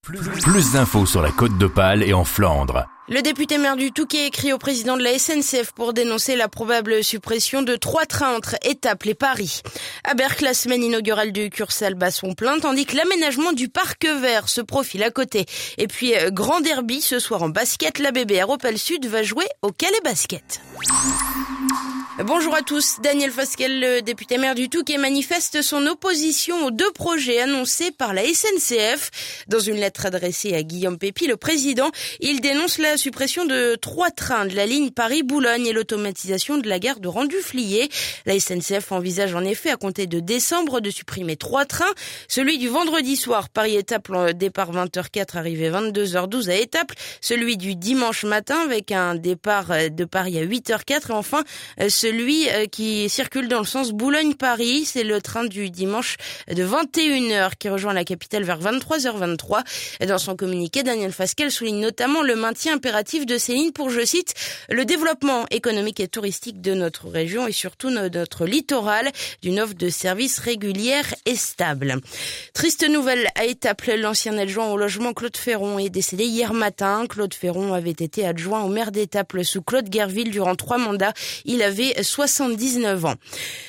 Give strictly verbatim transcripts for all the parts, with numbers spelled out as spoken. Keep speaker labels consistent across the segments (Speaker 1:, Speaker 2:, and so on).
Speaker 1: Plus, plus d'infos sur la Côte d'Opale et en Flandre.
Speaker 2: Le député maire du Touquet écrit au président de la S N C F pour dénoncer la probable suppression de trois trains entre Étaples et Paris. À Berck, la semaine inaugurale du Cursal bat son plein, tandis que l'aménagement du parc vert se profile à côté. Et puis, grand derby ce soir en basket, la B B R Opale Sud va jouer au Calais Basket. Bonjour à tous. Daniel Fasquelle, le député maire du Touquet, manifeste son opposition aux deux projets annoncés par la S N C F. Dans une lettre adressée à Guillaume Pépi, le président, il dénonce la suppression de trois trains de la ligne Paris-Boulogne et l'automatisation de la gare de Renduflier. La S N C F envisage en effet à compter de décembre de supprimer trois trains. Celui du vendredi soir, Paris-Étaples, départ vingt heures quatre, arrivée vingt-deux heures douze à Étaples. Celui du dimanche matin avec un départ de Paris à huit heures quatre. Et enfin, celui qui circule dans le sens Boulogne-Paris, c'est le train du dimanche de vingt et une heures qui rejoint la capitale vers vingt-trois heures vingt-trois. Dans son communiqué, Daniel Fasquelle souligne notamment le maintien impératif de ces lignes pour, je cite, le développement économique et touristique de notre région et surtout de notre littoral, d'une offre de services régulière et stable. Triste nouvelle à Étaples, l'ancien adjoint au logement Claude Ferron est décédé hier matin. Claude Ferron avait été adjoint au maire d'Étaples sous Claude Guerville durant trois mandats. Il avait soixante-dix-neuf ans.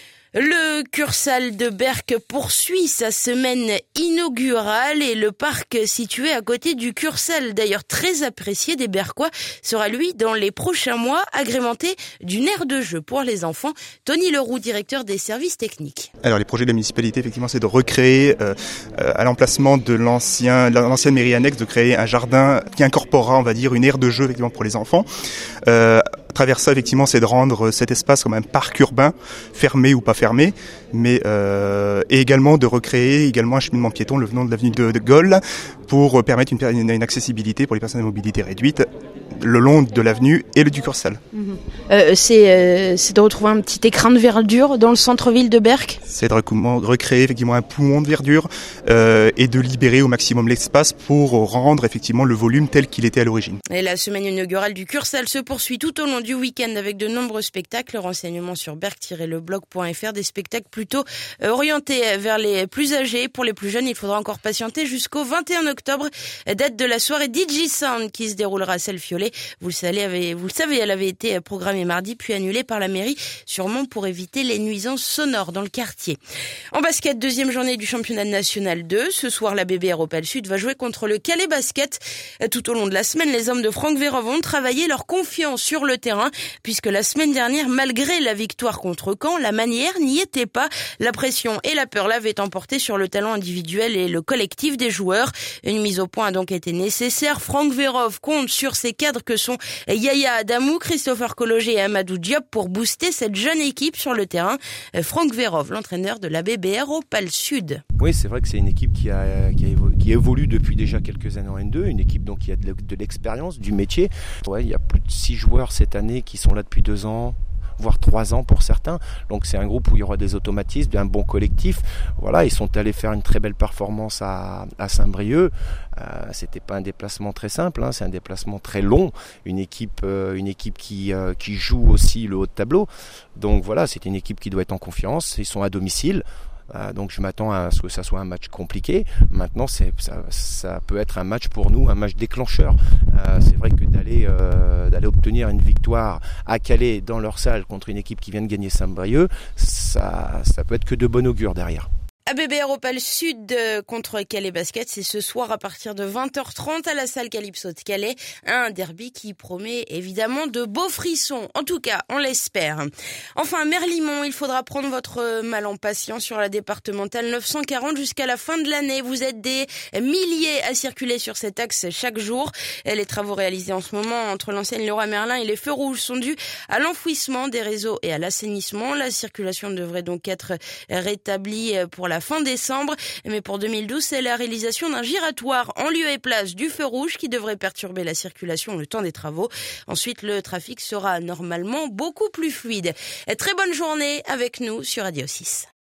Speaker 2: Le Cursal de Berck poursuit sa semaine inaugurale et le parc situé à côté du Cursal, d'ailleurs très apprécié des Berquois, sera lui dans les prochains mois agrémenté d'une aire de jeu pour les enfants. Tony Leroux, directeur des services techniques.
Speaker 3: Alors les projets de la municipalité, effectivement, c'est de recréer euh, euh, à l'emplacement de l'ancien, l'ancienne mairie annexe, de créer un jardin qui incorporera, on va dire, une aire de jeu effectivement pour les enfants. Euh, À travers ça, effectivement, c'est de rendre cet espace comme un parc urbain, fermé ou pas fermé, mais euh, et également de recréer également un cheminement piéton le venant de l'avenue de, de Gaulle pour permettre une, une, une accessibilité pour les personnes à mobilité réduite le long de l'avenue et le du Cursal.
Speaker 2: Mmh. Euh, c'est, euh, c'est de retrouver un petit écrin de verdure dans le centre-ville de Berck.
Speaker 3: C'est de recréer effectivement un poumon de verdure euh, et de libérer au maximum l'espace pour rendre effectivement le volume tel qu'il était à l'origine.
Speaker 2: Et la semaine inaugurale du Cursal se poursuit tout au long du week-end avec de nombreux spectacles. Renseignements sur berck tiret le blog point f r, des spectacles plutôt orientés vers les plus âgés. Pour les plus jeunes, il faudra encore patienter jusqu'au vingt et un octobre, date de la soirée D J Sound qui se déroulera à Celle-Fiolet. Vous le savez, vous le savez, elle avait été programmée mardi puis annulée par la mairie, sûrement pour éviter les nuisances sonores dans le quartier. En basket, deuxième journée du championnat national deux. Ce soir, la B B R Opale Sud va jouer contre le Calais Basket. Tout au long de la semaine, les hommes de Franck Vérov ont travaillé leur confiance sur le terrain, puisque la semaine dernière, malgré la victoire contre Caen, la manière n'y était pas. La pression et la peur l'avaient emporté sur le talent individuel et le collectif des joueurs. Une mise au point a donc été nécessaire. Franck Vérov compte sur ses cadres que sont Yaya Adamou, Christopher Collogé et Amadou Diop pour booster cette jeune équipe sur le terrain. Franck Vérov, l'entraîneur de la B B R Opale Sud.
Speaker 4: Oui, c'est vrai que c'est une équipe qui, a, qui, a évolué, qui évolue depuis déjà quelques années en N deux, une équipe donc qui a de, de l'expérience, du métier. Ouais, il y a plus de six joueurs cette année qui sont là depuis deux ans. Voire trois ans pour certains. Donc c'est un groupe où il y aura des automatismes, un bon collectif. Voilà, ils sont allés faire une très belle performance à, à Saint-Brieuc. Euh, c'était pas un déplacement très simple, hein, c'est un déplacement très long. Une équipe, euh, une équipe qui, euh, qui joue aussi le haut de tableau. Donc voilà, c'est une équipe qui doit être en confiance. Ils sont à domicile. Euh, donc je m'attends à ce que ça soit un match compliqué. Maintenant c'est, ça, ça peut être un match pour nous, un match déclencheur. Euh, c'est vrai que d'aller, euh, d'aller obtenir une victoire à Calais dans leur salle contre une équipe qui vient de gagner Saint-Brieuc, ça, ça peut être que de bon augure derrière.
Speaker 2: A B B R Opale Sud contre Calais Basket, c'est ce soir à partir de vingt heures trente à la salle Calypso de Calais. Un derby qui promet évidemment de beaux frissons. En tout cas, on l'espère. Enfin, Merlimont, il faudra prendre votre mal en patience sur la départementale neuf cent quarante jusqu'à la fin de l'année. Vous êtes des milliers à circuler sur cet axe chaque jour. Les travaux réalisés en ce moment entre l'enseigne Leroy Merlin et les feux rouges sont dus à l'enfouissement des réseaux et à l'assainissement. La circulation devrait donc être rétablie pour la fin décembre, mais pour deux mille douze, c'est la réalisation d'un giratoire en lieu et place du feu rouge qui devrait perturber la circulation le temps des travaux. Ensuite, le trafic sera normalement beaucoup plus fluide. Très bonne journée avec nous sur Radio six.